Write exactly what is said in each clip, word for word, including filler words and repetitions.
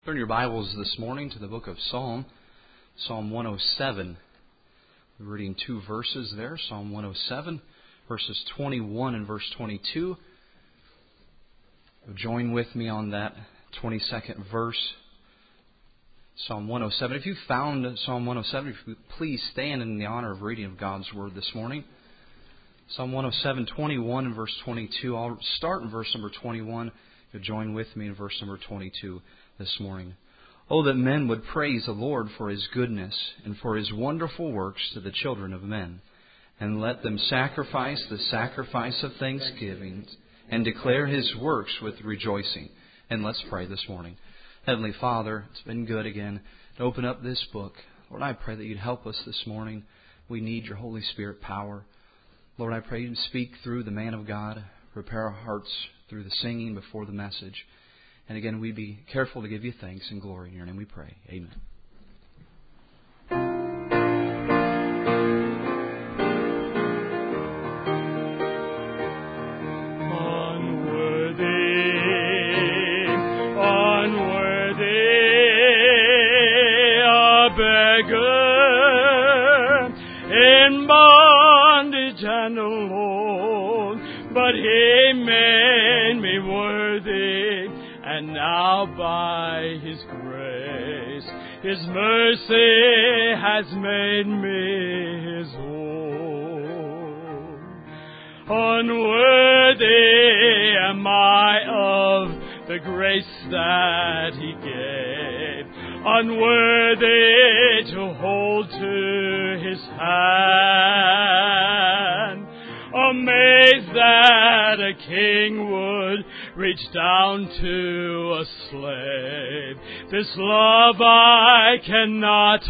Turn your Bibles this morning to the book of Psalm, Psalm one oh seven. We're reading two verses there, Psalm one oh seven, verses twenty-one and verse twenty-two. Join with me on that twenty-second verse, Psalm one oh seven. If you found Psalm one oh seven, if you please stand in the honor of reading of God's Word this morning. Psalm one oh seven, twenty-one and verse twenty-two. I'll start in verse number twenty-one. You'll join with me in verse number twenty-two this morning. Oh, that men would praise the Lord for His goodness and for His wonderful works to the children of men. And let them sacrifice the sacrifice of thanksgiving and declare His works with rejoicing. And let's pray this morning. Heavenly Father, it's been good again to open up this book. Lord, I pray that You'd help us this morning. We need Your Holy Spirit power. Lord, I pray You'd speak through the man of God. Prepare our hearts through the singing before the message. And again, we be careful to give You thanks and glory. In Your name we pray. Amen. By His grace, His mercy has made me His own. Unworthy am I of the grace that He gave, unworthy to hold to His hand. Amazed that a king would reach down to a slave. This love I cannot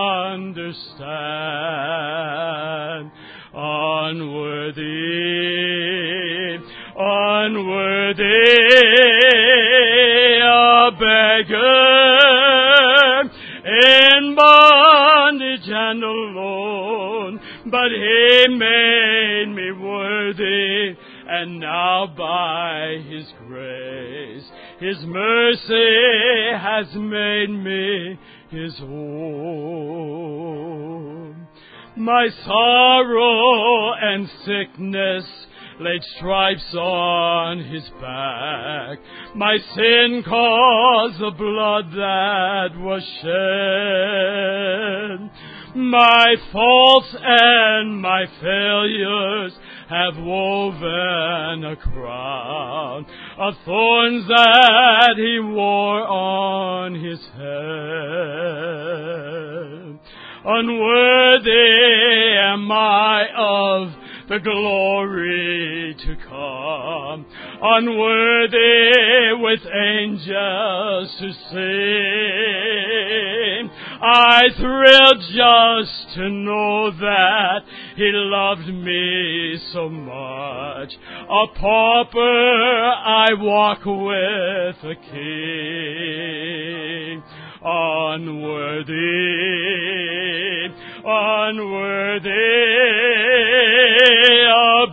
understand. Unworthy, unworthy, a beggar in bondage and alone, but He made me worthy. And now by His grace, His mercy has made me His own. My sorrow and sickness laid stripes on His back. My sin caused the blood that was shed. My faults and my failures have woven a crown of thorns that He wore on His head. Unworthy am I of the glory to come, unworthy with angels to sing. I thrill just to know that He loved me so much. A pauper, I walk with a king. Unworthy, unworthy, a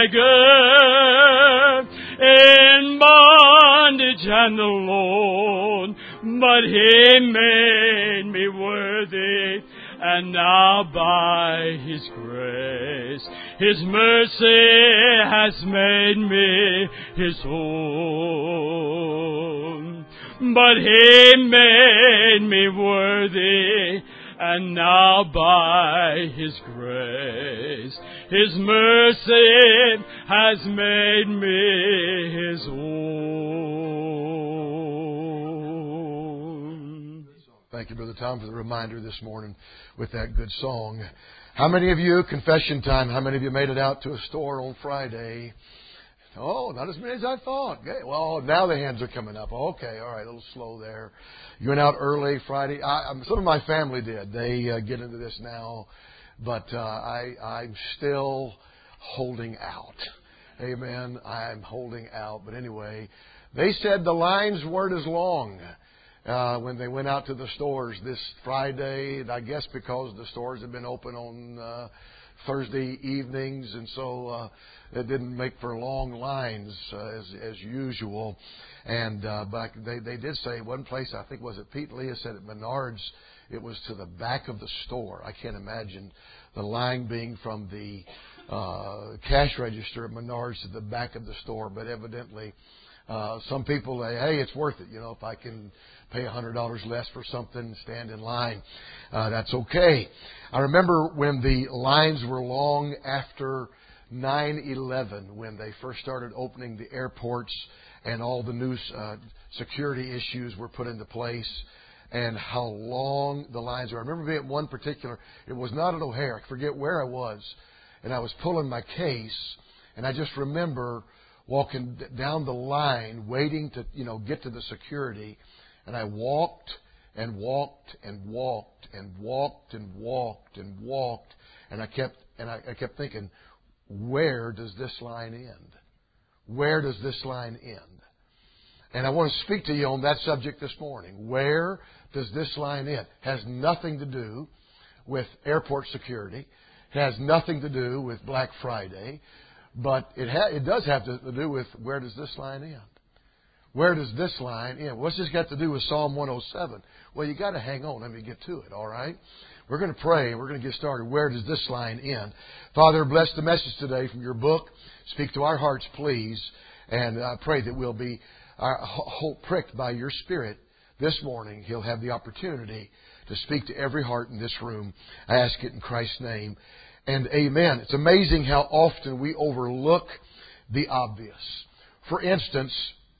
beggar in bondage and alone, but He made me worthy. And now by His grace, His mercy has made me His own. But He made me worthy, and now by His grace, His mercy has made me His own. Thank you, Brother Tom, for the reminder this morning with that good song. How many of you, confession time, how many of you made it out to a store on Friday? Oh, not as many as I thought. Okay. Well, now the hands are coming up. Okay, all right, a little slow there. You went out early Friday. I, some of my family did. They uh, get into this now, but uh, I, I'm still holding out. Amen. I'm holding out. But anyway, they said the lines weren't as long uh, when they went out to the stores this Friday. I guess because the stores have been open on uh, Thursday evenings, and so uh, it didn't make for long lines uh, as as usual. And uh, but they they did say one place, I think was it Pete Leah said at Menards, it was to the back of the store. I can't imagine the line being from the uh, cash register at Menards to the back of the store, but evidently uh, some people say, hey, it's worth it. You know, if I can pay one hundred dollars less for something, stand in line, uh, that's okay. I remember when the lines were long after nine eleven, when they first started opening the airports and all the new uh, security issues were put into place, and how long the lines were. I remember being at one particular, it was not at O'Hare, I forget where I was, and I was pulling my case, and I just remember walking down the line, waiting to, you know, get to the security, and I walked and walked and walked and walked and walked and walked, and I kept and I, I kept thinking, where does this line end? Where does this line end? And I want to speak to you on that subject this morning. Where does this line end? It has nothing to do with airport security. It has nothing to do with Black Friday. But it ha- it does have to do with where does this line end? Where does this line end? What's this got to do with Psalm one oh seven? Well, you got to hang on. Let me get to it, all right? We're going to pray. We're going to get started. Where does this line end? Father, bless the message today from your book. Speak to our hearts, please. And I pray that we'll be our hope pricked by your Spirit this morning. He'll have the opportunity to speak to every heart in this room. I ask it in Christ's name. And amen. It's amazing how often we overlook the obvious. For instance,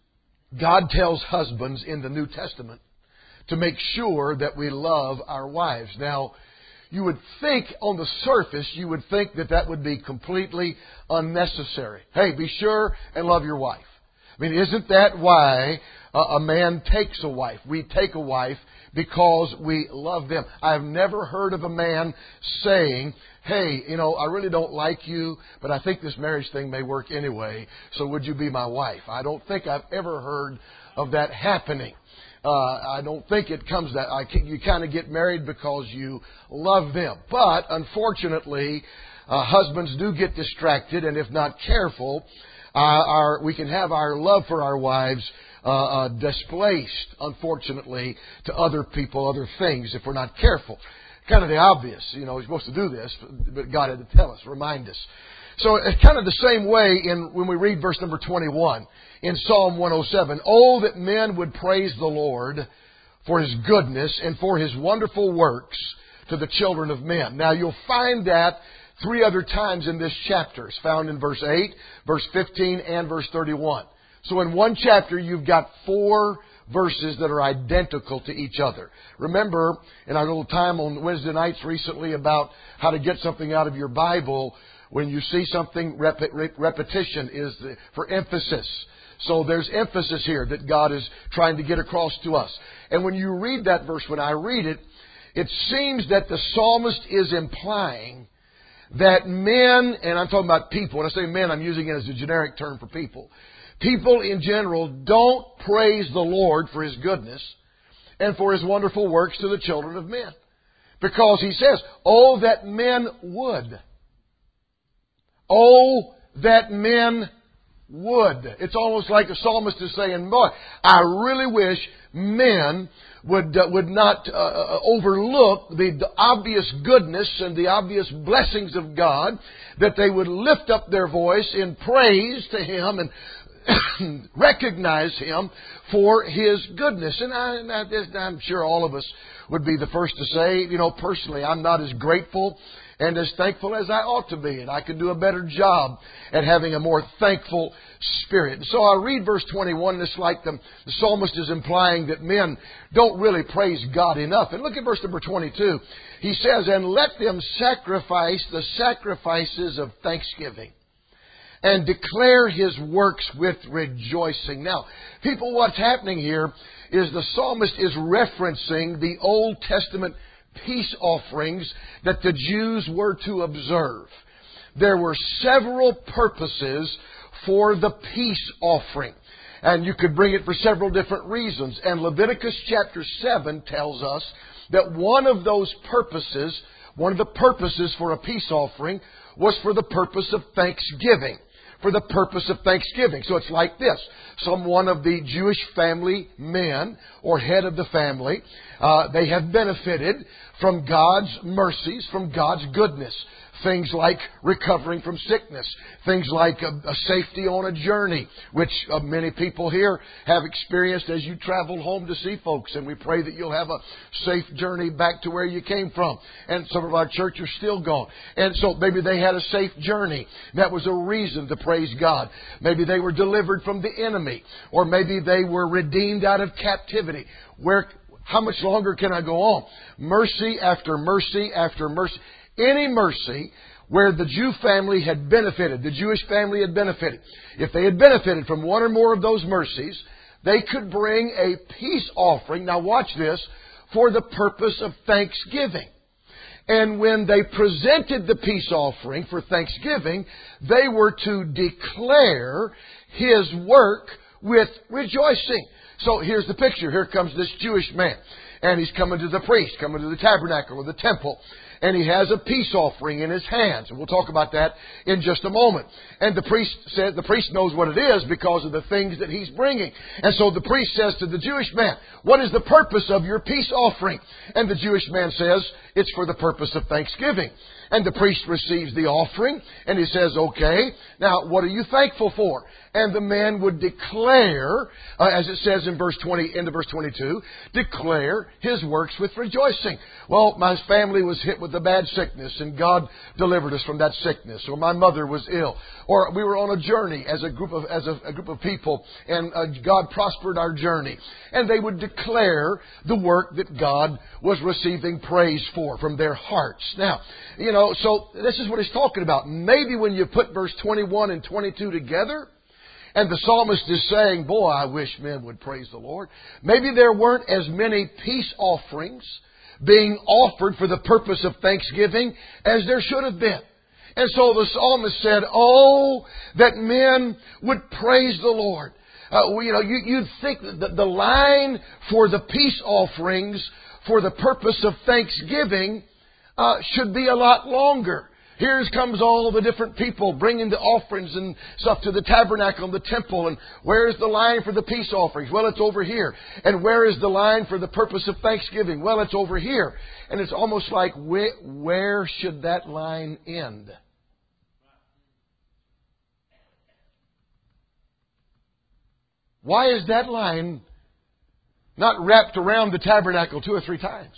God tells husbands in the New Testament to make sure that we love our wives. Now, you would think on the surface, you would think that that would be completely unnecessary. Hey, be sure and love your wife. I mean, isn't that why a man takes a wife? We take a wife because we love them. I've never heard of a man saying, hey, you know, I really don't like you, but I think this marriage thing may work anyway, so would you be my wife? I don't think I've ever heard of that happening. Uh, I don't think it comes that I can, you kind of get married because you love them. But unfortunately, uh, husbands do get distracted, and if not careful, uh, our we can have our love for our wives uh, uh, displaced, unfortunately, to other people, other things, if we're not careful. Kind of the obvious, you know, we're supposed to do this, but God had to tell us, remind us. So it's kind of the same way in when we read verse number twenty-one in Psalm one oh seven. Oh, that men would praise the Lord for His goodness and for His wonderful works to the children of men. Now, you'll find that three other times in this chapter. It's found in verse eight, verse fifteen, and verse thirty-one. So in one chapter, you've got four verses that are identical to each other. Remember, in our little time on Wednesday nights recently about how to get something out of your Bible, when you see something, rep- repetition is the, for emphasis. So there's emphasis here that God is trying to get across to us. And when you read that verse, when I read it, it seems that the psalmist is implying that men, and I'm talking about people, when I say men, I'm using it as a generic term for people. People in general don't praise the Lord for His goodness and for His wonderful works to the children of men. Because He says, oh, that men would. Oh, that men would. It's almost like a psalmist is saying, boy, I really wish men would uh, would not uh, overlook the, the obvious goodness and the obvious blessings of God, that they would lift up their voice in praise to Him and recognize Him for His goodness. And I, and I, I'm sure all of us would be the first to say, you know, personally, I'm not as grateful and as thankful as I ought to be. And I could do a better job at having a more thankful spirit. And so I read verse twenty-one, and it's like the, the psalmist is implying that men don't really praise God enough. And look at verse number twenty-two. He says, and let them sacrifice the sacrifices of thanksgiving and declare His works with rejoicing. Now, people, what's happening here is the psalmist is referencing the Old Testament peace offerings that the Jews were to observe. There were several purposes for the peace offering. And you could bring it for several different reasons. And Leviticus chapter seven tells us that one of those purposes one of the purposes for a peace offering was for the purpose of thanksgiving. For the purpose of thanksgiving. So it's like this. Some one of the Jewish family men or head of the family, uh, they have benefited from God's mercies, from God's goodness. Things like recovering from sickness. Things like a, a safety on a journey, which uh, many people here have experienced as you travel home to see folks. And we pray that you'll have a safe journey back to where you came from. And some of our church are still gone. And so maybe they had a safe journey. That was a reason to praise God. Maybe they were delivered from the enemy. Or maybe they were redeemed out of captivity. Where, how much longer can I go on? Mercy after mercy after mercy. Any mercy where the Jew family had benefited, the Jewish family had benefited. If they had benefited from one or more of those mercies, they could bring a peace offering, now watch this, for the purpose of thanksgiving. And when they presented the peace offering for thanksgiving, they were to declare His work with rejoicing. So here's the picture. Here comes this Jewish man. And he's coming to the priest, coming to the tabernacle or the temple. And he has a peace offering in his hands. And we'll talk about that in just a moment. And the priest said, the priest knows what it is because of the things that he's bringing. And so the priest says to the Jewish man, what is the purpose of your peace offering? And the Jewish man says, it's for the purpose of thanksgiving. And the priest receives the offering and he says, okay, now what are you thankful for? And the man would declare, uh, as it says in verse twenty, into verse twenty-two, declare His works with rejoicing. Well, my family was hit with a bad sickness and God delivered us from that sickness. Or my mother was ill. Or we were on a journey as a group of, as a, a group of people and uh, God prospered our journey. And they would declare the work that God was receiving praise for from their hearts. Now, you know, so this is what he's talking about. Maybe when you put verse twenty-one and twenty-two together, and the psalmist is saying, boy, I wish men would praise the Lord. Maybe there weren't as many peace offerings being offered for the purpose of thanksgiving as there should have been. And so the psalmist said, oh, that men would praise the Lord. Uh, you know, you, you'd think that the line for the peace offerings for the purpose of thanksgiving uh, should be a lot longer. Here comes all the different people bringing the offerings and stuff to the tabernacle and the temple. And where's the line for the peace offerings? Well, it's over here. And where is the line for the purpose of thanksgiving? Well, it's over here. And it's almost like, where, where should that line end? Why is that line not wrapped around the tabernacle two or three times?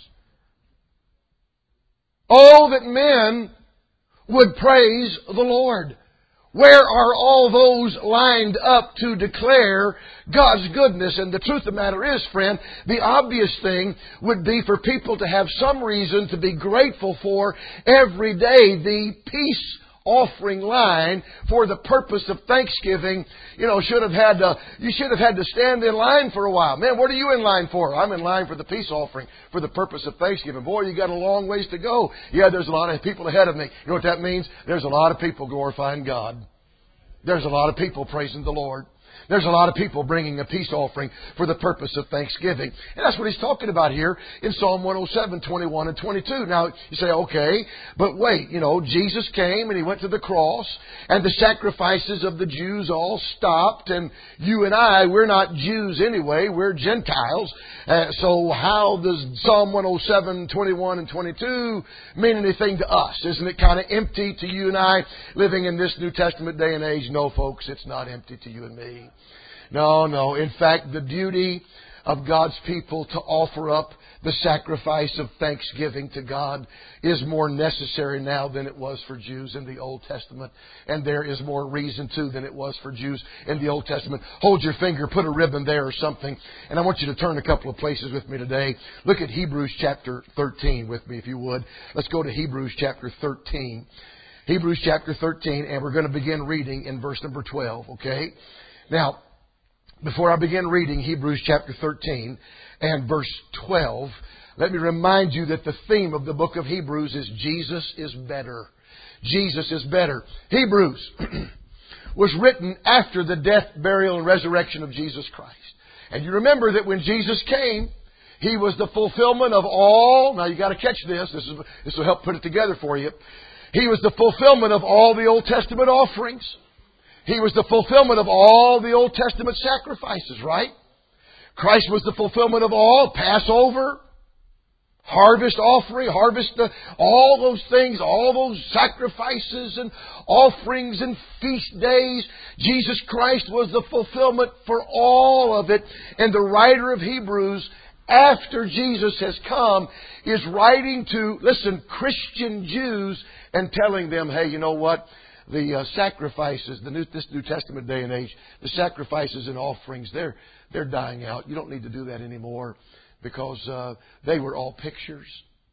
Oh, that men would praise the Lord. Where are all those lined up to declare God's goodness? And the truth of the matter is, friend, the obvious thing would be for people to have some reason to be grateful for every day. The peace offering line for the purpose of thanksgiving, you know, should have had to, you should have had to stand in line for a while. Man, what are you in line for? I'm in line for the peace offering for the purpose of thanksgiving. Boy, you got a long ways to go. Yeah, there's a lot of people ahead of me. You know what that means? There's a lot of people glorifying God. There's a lot of people praising the Lord. There's a lot of people bringing a peace offering for the purpose of thanksgiving. And that's what he's talking about here in Psalm one oh seven, twenty-one and twenty-two. Now, you say, okay, but wait, you know, Jesus came and He went to the cross and the sacrifices of the Jews all stopped. And you and I, we're not Jews anyway. We're Gentiles. Uh, so how does Psalm one oh seven, twenty-one and twenty-two mean anything to us? Isn't it kind of empty to you and I living in this New Testament day and age? No, folks, it's not empty to you and me. No, no. In fact, the duty of God's people to offer up the sacrifice of thanksgiving to God is more necessary now than it was for Jews in the Old Testament. And there is more reason, too, than it was for Jews in the Old Testament. Hold your finger, put a ribbon there or something. And I want you to turn a couple of places with me today. Look at Hebrews chapter thirteen with me, if you would. Let's go to Hebrews chapter thirteen. Hebrews chapter thirteen, and we're going to begin reading in verse number twelve, okay? Now, before I begin reading Hebrews chapter thirteen and verse twelve, let me remind you that the theme of the book of Hebrews is Jesus is better. Jesus is better. Hebrews was written after the death, burial, and resurrection of Jesus Christ. And you remember that when Jesus came, He was the fulfillment of all. Now you got to catch this. This is this will help put it together for you. He was the fulfillment of all the Old Testament offerings. He was the fulfillment of all the Old Testament sacrifices, right? Christ was the fulfillment of all Passover, harvest offering, harvest, uh, all those things, all those sacrifices and offerings and feast days. Jesus Christ was the fulfillment for all of it. And the writer of Hebrews, after Jesus has come, is writing to, listen, Christian Jews and telling them, hey, you know what? The uh, sacrifices, the New, this New Testament day and age, the sacrifices and offerings, they're, they're dying out. You don't need to do that anymore because uh, they were all pictures.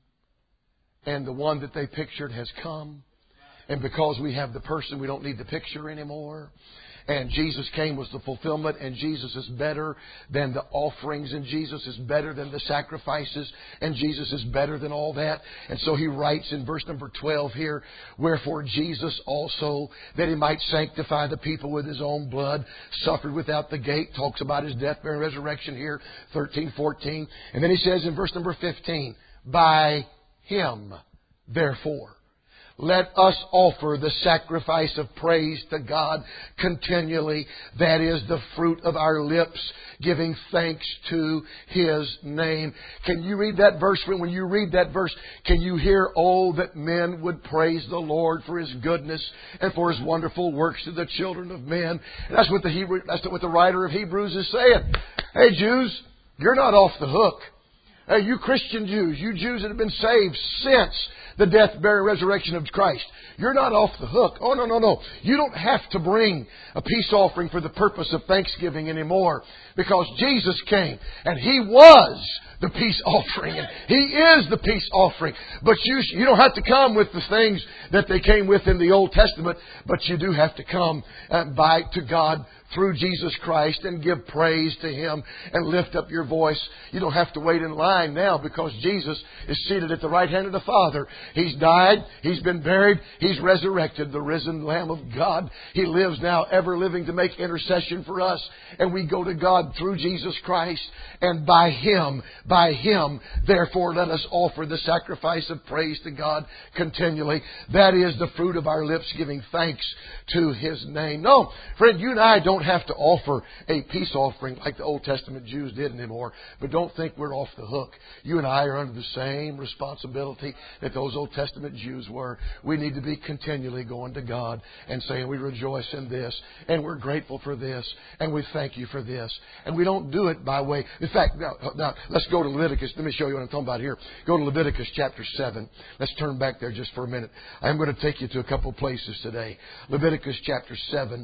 And the one that they pictured has come. And because we have the person, we don't need the picture anymore. And Jesus came was the fulfillment, and Jesus is better than the offerings, and Jesus is better than the sacrifices, and Jesus is better than all that. And so he writes in verse number twelve here, wherefore Jesus also, that he might sanctify the people with his own blood, suffered without the gate. Talks about his death, burial, and resurrection here, thirteen, fourteen. And then he says in verse number fifteen, by him, therefore, let us offer the sacrifice of praise to God continually. That is the fruit of our lips, giving thanks to His name. Can you read that verse? When you read that verse, can you hear, oh, that men would praise the Lord for His goodness and for His wonderful works to the children of men? And that's what the Hebrew, that's what the writer of Hebrews is saying. Hey, Jews, you're not off the hook. Hey, you Christian Jews, you Jews that have been saved since the death, burial, resurrection of Christ, you're not off the hook. Oh, no, no, no. You don't have to bring a peace offering for the purpose of thanksgiving anymore, because Jesus came and He was the peace offering, and He is the peace offering. But you, you don't have to come with the things that they came with in the Old Testament, but you do have to come uh, by to God through Jesus Christ and give praise to Him and lift up your voice. You don't have to wait in line now, because Jesus is seated at the right hand of the Father. He's died. He's been buried. He's resurrected, the risen Lamb of God. He lives now, ever living, to make intercession for us. And we go to God through Jesus Christ. And by Him, by Him, therefore, let us offer the sacrifice of praise to God continually. That is the fruit of our lips, giving thanks to His name. No, friend, you and I don't have to offer a peace offering like the Old Testament Jews did anymore. But don't think we're off the hook. You and I are under the same responsibility that those Old Testament Jews were. We need to be continually going to God and saying, we rejoice in this, and we're grateful for this, and we thank You for this. And we don't do it by way... In fact, now, now let's go to Leviticus. Let me show you what I'm talking about here. Go to Leviticus chapter seven. Let's turn back there just for a minute. I'm going to take you to a couple places today. Leviticus chapter seven.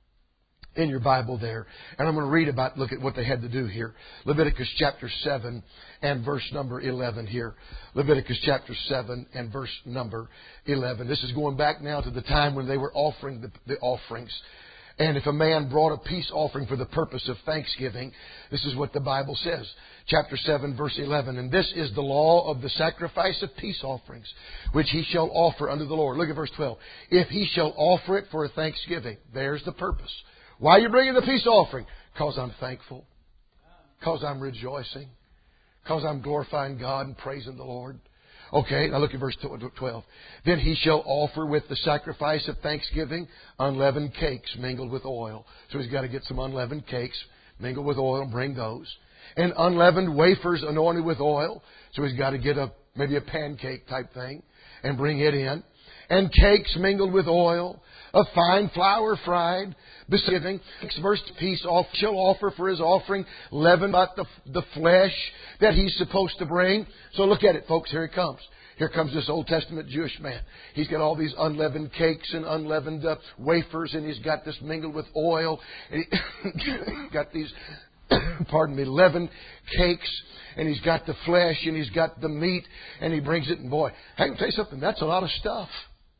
In your Bible there. And I'm going to read about, look at what they had to do here. Leviticus chapter seven and verse number eleven here. Leviticus chapter seven and verse number eleven. This is going back now to the time when they were offering the, the offerings. And if a man brought a peace offering for the purpose of thanksgiving, this is what the Bible says. Chapter seven, verse eleven. And this is the law of the sacrifice of peace offerings, which he shall offer unto the Lord. Look at verse twelve. If he shall offer it for a thanksgiving. There's the purpose. Why are you bringing the peace offering? Because I'm thankful. Because I'm rejoicing. Because I'm glorifying God and praising the Lord. Okay, now look at verse twelve. Then he shall offer with the sacrifice of thanksgiving unleavened cakes mingled with oil. So he's got to get some unleavened cakes mingled with oil and bring those. And unleavened wafers anointed with oil. So he's got to get a maybe a pancake type thing and bring it in. And cakes mingled with oil, of fine flour fried, besgiving. Next verse, peace off shall offer for his offering, leavened by the, the flesh that he's supposed to bring. So look at it, folks. Here he comes. Here comes this Old Testament Jewish man. He's got all these unleavened cakes and unleavened uh, wafers, and he's got this mingled with oil. And he's got these, pardon me, leavened cakes, and he's got the flesh, and he's got the meat, and he brings it. And boy, I can tell you something. That's a lot of stuff.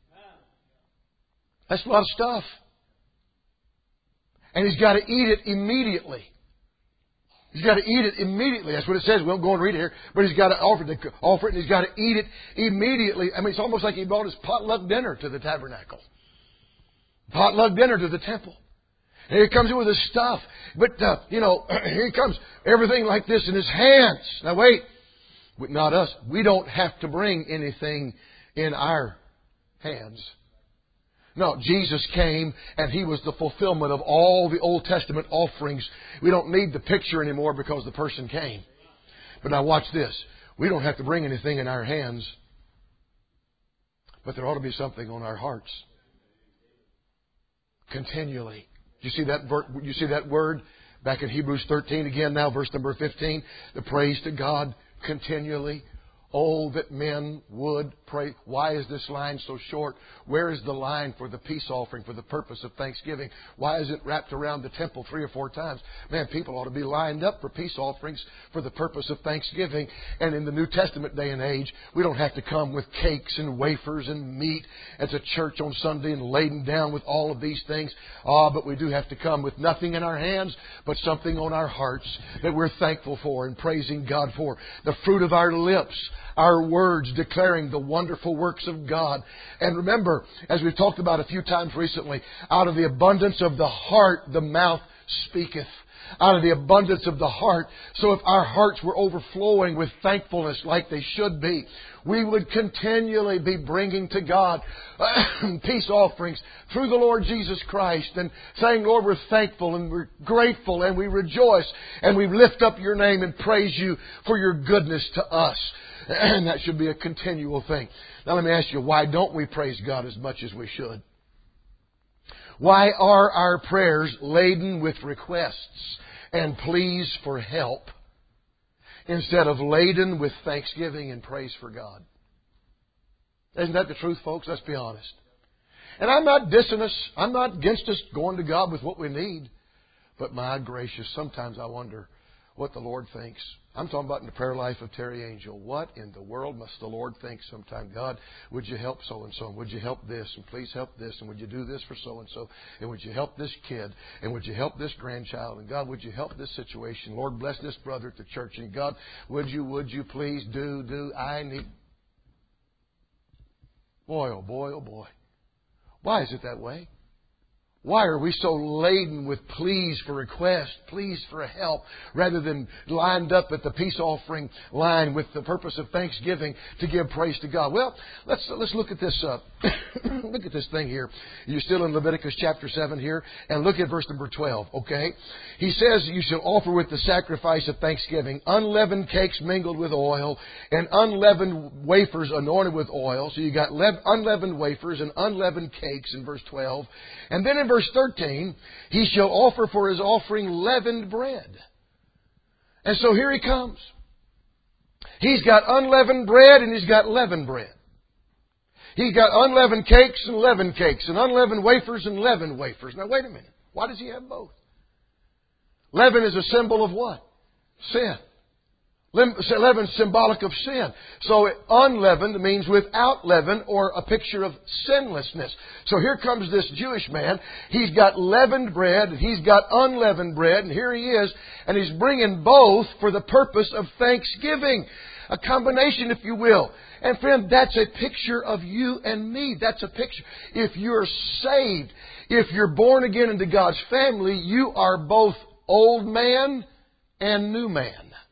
That's a lot of stuff. And he's got to eat it immediately. He's got to eat it immediately. That's what it says. We won't go and read it here. But he's got to offer it, offer it and he's got to eat it immediately. I mean, it's almost like he brought his potluck dinner to the tabernacle. Potluck dinner to the temple. And here he comes in with his stuff. But, uh, you know, here he comes, everything like this in his hands. Now wait, not us. We don't have to bring anything in our hands. No, Jesus came and He was the fulfillment of all the Old Testament offerings. We don't need the picture anymore because the person came. But now watch this. We don't have to bring anything in our hands. But there ought to be something on our hearts. Continually. You see that, you see that word back in Hebrews thirteen again now, verse number fifteen. The praise to God continually. Oh, that men would pray. Why is this line so short? Where is the line for the peace offering for the purpose of thanksgiving? Why is it wrapped around the temple three or four times? Man, people ought to be lined up for peace offerings for the purpose of thanksgiving. And in the New Testament day and age, we don't have to come with cakes and wafers and meat as a church on Sunday and laden down with all of these things. Ah, but we do have to come with nothing in our hands, but something on our hearts that we're thankful for and praising God for. The fruit of our lips, our words declaring the wonderful works of God. And remember, as we've talked about a few times recently, out of the abundance of the heart, the mouth speaketh. Out of the abundance of the heart. So if our hearts were overflowing with thankfulness like they should be, we would continually be bringing to God peace offerings through the Lord Jesus Christ and saying, Lord, we're thankful and we're grateful and we rejoice and we lift up your name and praise you for your goodness to us. And that should be a continual thing. Now let me ask you, why don't we praise God as much as we should? Why are our prayers laden with requests and pleas for help instead of laden with thanksgiving and praise for God? Isn't that the truth, folks? Let's be honest. And I'm not dissing us. I'm not against us going to God with what we need. But my gracious, sometimes I wonder what the Lord thinks. I'm talking about in the prayer life of Terry Angel. What in the world must the Lord think sometime? God, would you help so-and-so? And would you help this? And please help this. And would you do this for so-and-so? And would you help this kid? And would you help this grandchild? And God, would you help this situation? Lord, bless this brother at the church. And God, would you, would you please do, do, I need... Boy, oh boy, oh boy. Why is it that way? Why are we so laden with pleas for requests, pleas for help, rather than lined up at the peace offering line with the purpose of thanksgiving to give praise to God? Well, let's let's look at this. Uh, look at this thing here. You're still in Leviticus chapter seven here, and look at verse number twelve. Okay, he says, "You shall offer with the sacrifice of thanksgiving unleavened cakes mingled with oil, and unleavened wafers anointed with oil." So you got lev- unleavened wafers and unleavened cakes in verse twelve, and then in verse Verse thirteen, he shall offer for his offering leavened bread. And so here he comes. He's got unleavened bread and he's got leavened bread. He's got unleavened cakes and leavened cakes and unleavened wafers and leavened wafers. Now wait a minute. Why does he have both? Leaven is a symbol of what? Sin. Leaven is symbolic of sin. So unleavened means without leaven, or a picture of sinlessness. So here comes this Jewish man. He's got leavened bread and he's got unleavened bread. And here he is. And he's bringing both for the purpose of thanksgiving. A combination, if you will. And friend, that's a picture of you and me. That's a picture. If you're saved, if you're born again into God's family, you are both old man and new man.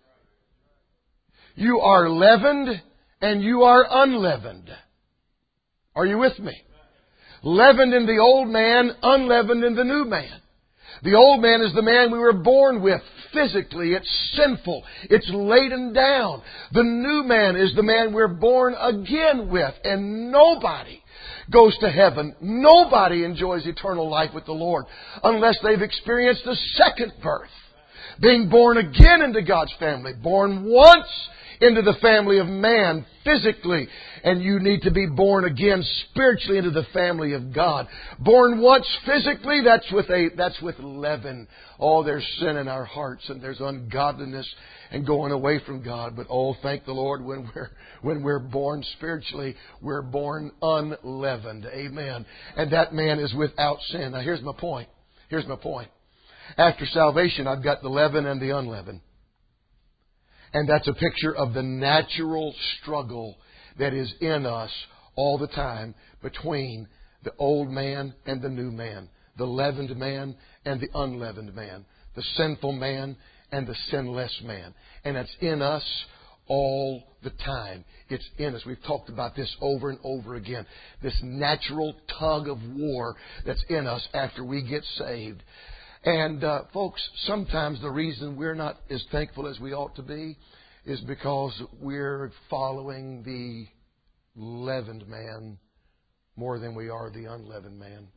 You are leavened and you are unleavened. Are you with me? Leavened in the old man, unleavened in the new man. The old man is the man we were born with physically. It's sinful. It's laden down. The new man is the man we're born again with. And nobody goes to heaven. Nobody enjoys eternal life with the Lord unless they've experienced a second birth. Being born again into God's family. Born once into the family of man physically. And you need to be born again spiritually into the family of God. Born once physically, that's with a that's with leaven. Oh, there's sin in our hearts and there's ungodliness and going away from God. But oh, thank the Lord, when we're when we're born spiritually, we're born unleavened. Amen. And that man is without sin. Now here's my point. Here's my point. After salvation, I've got the leaven and the unleavened. And that's a picture of the natural struggle that is in us all the time between the old man and the new man. the leavened man and the unleavened man, the sinful man and the sinless man. And it's in us all the time. It's in us. We've talked about this over and over again. This natural tug of war that's in us after we get saved. And uh, folks, sometimes the reason we're not as thankful as we ought to be is because we're following the leavened man more than we are the unleavened man.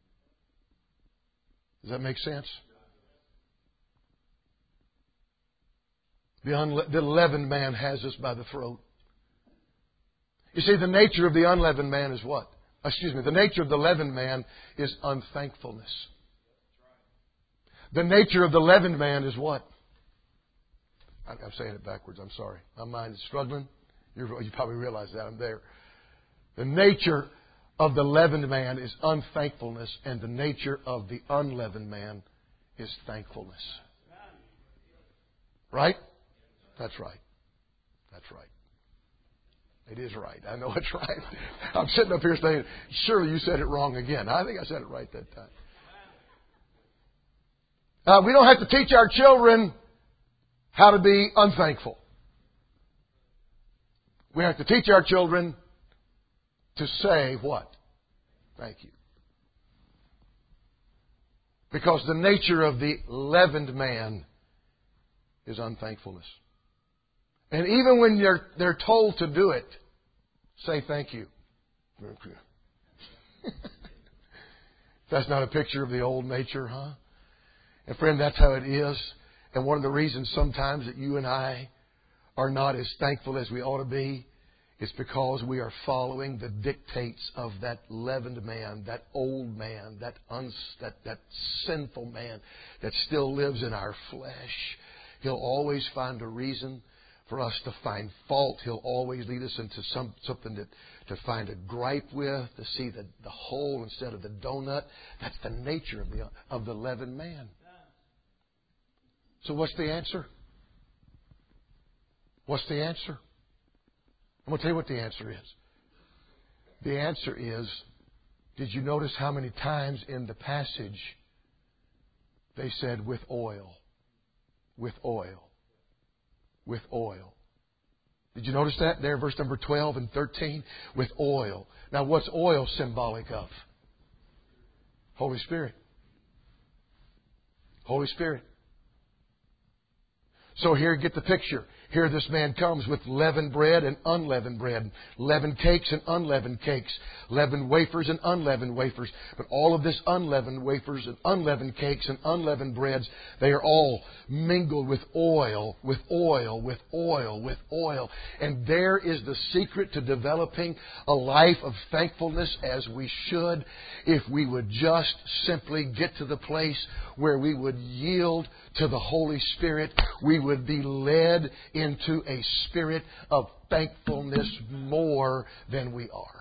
Does that make sense? The, unle- the leavened man has us by the throat. You see, the nature of the unleavened man is what? Excuse me, the nature of the leavened man is unthankfulness. The nature of the leavened man is what? I'm saying it backwards, I'm sorry. My mind is struggling. You're, you probably realize that. I'm there. The nature of the leavened man is unthankfulness, and the nature of the unleavened man is thankfulness. Right? That's right. That's right. It is right. I know it's right. I'm sitting up here saying, surely you said it wrong again. I think I said it right that time. Uh, we don't have to teach our children how to be unthankful. We have to teach our children to say what? Thank you. Because the nature of the leavened man is unthankfulness. And even when you're, they're told to do it, say thank you. That's not a picture of the old nature, huh? And friend, that's how it is. And one of the reasons sometimes that you and I are not as thankful as we ought to be is because we are following the dictates of that leavened man, that old man, that, uns, that, that sinful man that still lives in our flesh. He'll always find a reason for us to find fault. He'll always lead us into some, something that, to find a gripe with, to see the, the hole instead of the donut. That's the nature of the, of the leavened man. So what's the answer? What's the answer? I'm going to tell you what the answer is. The answer is, did you notice how many times in the passage they said with oil, with oil, with oil? Did you notice that there, verse number twelve and thirteen? With oil. Now what's oil symbolic of? Holy Spirit. Holy Spirit. So here, get the picture. Here this man comes with leavened bread and unleavened bread, leavened cakes and unleavened cakes, leavened wafers and unleavened wafers. But all of this unleavened wafers and unleavened cakes and unleavened breads, they are all mingled with oil, with oil, with oil, with oil. And there is the secret to developing a life of thankfulness as we should, if we would just simply get to the place where we would yield to the Holy Spirit. We would be led into a spirit of thankfulness more than we are.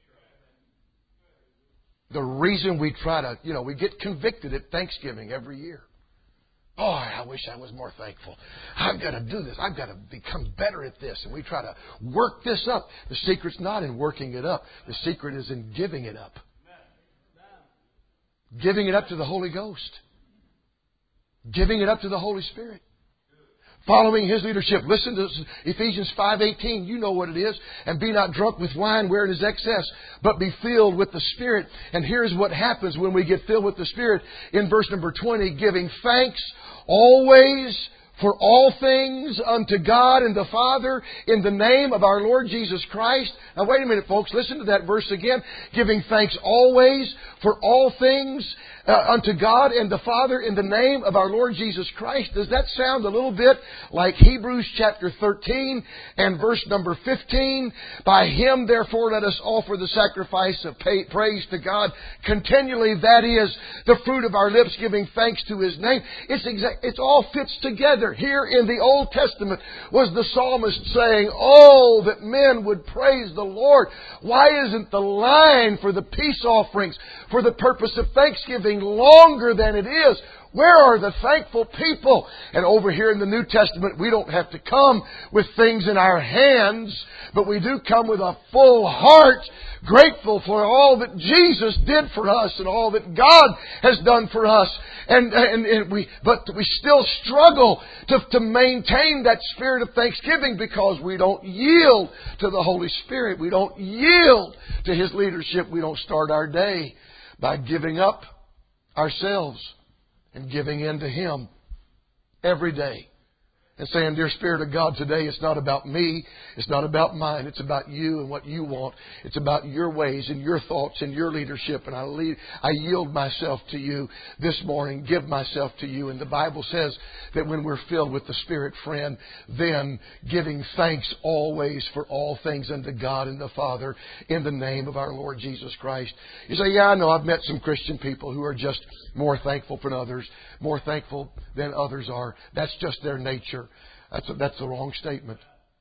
The reason we try to, you know, we get convicted at Thanksgiving every year. Oh, I wish I was more thankful. I've got to do this. I've got to become better at this. And we try to work this up. The secret's not in working it up. The secret is in giving it up. Giving it up to the Holy Ghost. Giving it up to the Holy Spirit. Following His leadership. Listen to Ephesians five eighteen. You know what it is. And be not drunk with wine wherein is excess, but be filled with the Spirit. And here's what happens when we get filled with the Spirit. In verse number twenty, giving thanks always for all things unto God and the Father in the name of our Lord Jesus Christ. Now wait a minute, folks. Listen to that verse again. Giving thanks always for all things uh, unto God and the Father in the name of our Lord Jesus Christ. Does that sound a little bit like Hebrews chapter thirteen and verse number fifteen? By Him, therefore, let us offer the sacrifice of pay, praise to God continually. That is the fruit of our lips, giving thanks to His name. It's exact. It all fits together. Here in the Old Testament was the psalmist saying, "Oh, that men would praise the Lord." Why isn't the line for the peace offerings, for the purpose of thanksgiving, longer than it is? Where are the thankful people? And over here in the New Testament, we don't have to come with things in our hands, but we do come with a full heart, grateful for all that Jesus did for us and all that God has done for us. And, and, and we, but we still struggle to, to maintain that spirit of thanksgiving because we don't yield to the Holy Spirit. We don't yield to His leadership. We don't start our day by giving up ourselves and giving in to Him every day. And saying, dear Spirit of God, today it's not about me. It's not about mine. It's about you and what you want. It's about your ways and your thoughts and your leadership. And I lead, I yield myself to you this morning. Give myself to you. And the Bible says that when we're filled with the Spirit, friend, then giving thanks always for all things unto God and the Father in the name of our Lord Jesus Christ. You say, yeah, I know. I've met some Christian people who are just more thankful than others, more thankful than others are. That's just their nature. That's a, that's the wrong statement.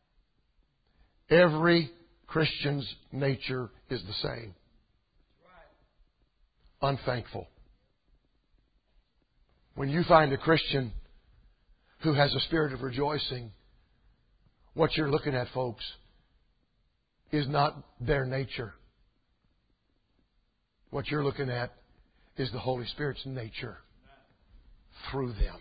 Every Christian's nature is the same. Unthankful. When you find a Christian who has a spirit of rejoicing, what you're looking at, folks, is not their nature. What you're looking at is the Holy Spirit's nature through them.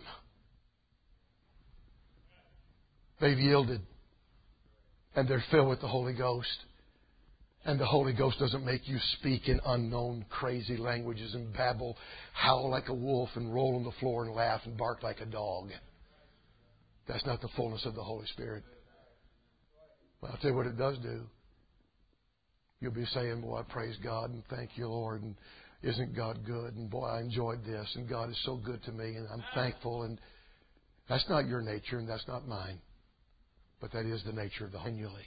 They've yielded, and they're filled with the Holy Ghost. And the Holy Ghost doesn't make you speak in unknown, crazy languages and babble, howl like a wolf and roll on the floor and laugh and bark like a dog. That's not the fullness of the Holy Spirit. Well, I'll tell you what it does do. You'll be saying, boy, I praise God and thank you, Lord, and isn't God good? And boy, I enjoyed this, and God is so good to me, and I'm thankful. And that's not your nature, and that's not mine. But that is the nature of the continually.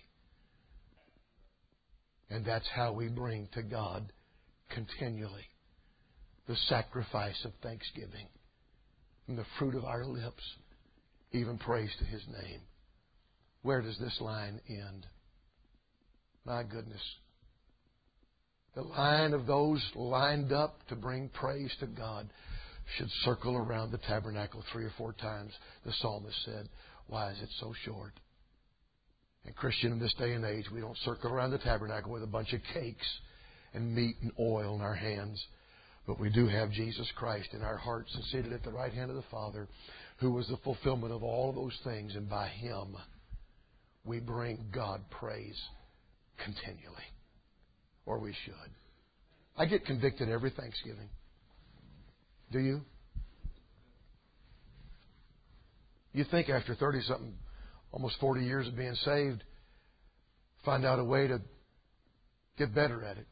And that's how we bring to God continually the sacrifice of thanksgiving. From the fruit of our lips, even praise to His name. Where does this line end? My goodness. The line of those lined up to bring praise to God should circle around the tabernacle three or four times. The psalmist said, why is it so short? And Christian, in this day and age, we don't circle around the tabernacle with a bunch of cakes and meat and oil in our hands. But we do have Jesus Christ in our hearts and seated at the right hand of the Father, who was the fulfillment of all of those things. And by Him, we bring God praise continually. Or we should. I get convicted every Thanksgiving. Do you? You think after thirty-something, almost forty years of being saved, find out a way to get better at it.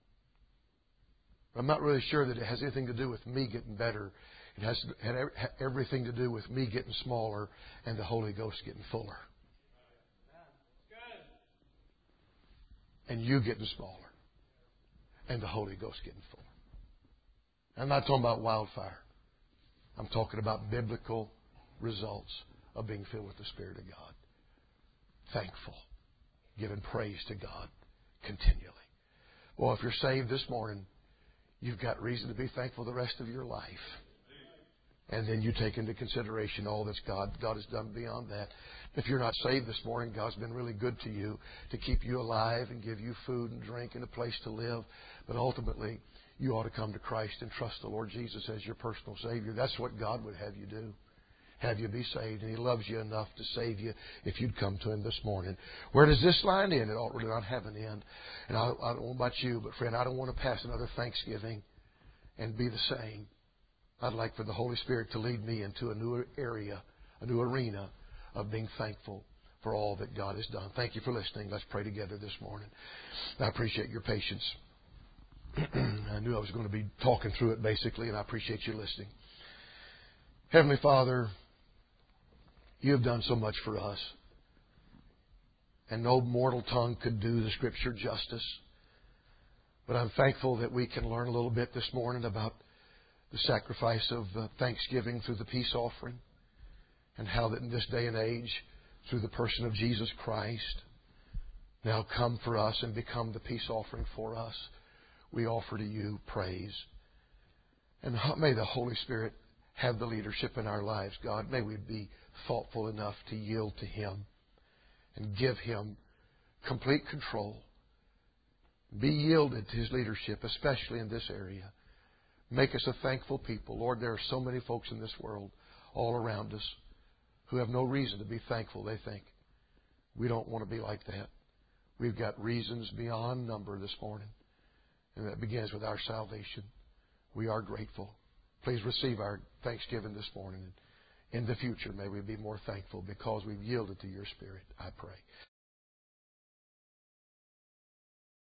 I'm not really sure that it has anything to do with me getting better. It has had everything to do with me getting smaller and the Holy Ghost getting fuller. And you getting smaller and the Holy Ghost getting fuller. I'm not talking about wildfire. I'm talking about biblical results of being filled with the Spirit of God. Thankful. Giving praise to God continually. Well, if you're saved this morning, you've got reason to be thankful the rest of your life. And then you take into consideration all that God, God has done beyond that. If you're not saved this morning, God's been really good to you to keep you alive and give you food and drink and a place to live. But ultimately, you ought to come to Christ and trust the Lord Jesus as your personal Savior. That's what God would have you do. Have you be saved. And He loves you enough to save you if you'd come to Him this morning. Where does this line end? It ought really not have an end. And I, I don't know about you, but friend, I don't want to pass another Thanksgiving and be the same. I'd like for the Holy Spirit to lead me into a new area, a new arena of being thankful for all that God has done. Thank you for listening. Let's pray together this morning. I appreciate your patience. I knew I was going to be talking through it basically, and I appreciate you listening. Heavenly Father, You have done so much for us. And no mortal tongue could do the Scripture justice. But I'm thankful that we can learn a little bit this morning about the sacrifice of uh, thanksgiving through the peace offering. And how that in this day and age, through the person of Jesus Christ, now come for us and become the peace offering for us. We offer to You praise. And may the Holy Spirit have the leadership in our lives, God. May we be thoughtful enough to yield to Him and give Him complete control. Be yielded to His leadership, especially in this area. Make us a thankful people. Lord, there are so many folks in this world all around us who have no reason to be thankful, they think. We don't want to be like that. We've got reasons beyond number this morning. And that begins with our salvation. We are grateful. Please receive our thanksgiving this morning. In the future, may we be more thankful because we've yielded to Your Spirit, I pray.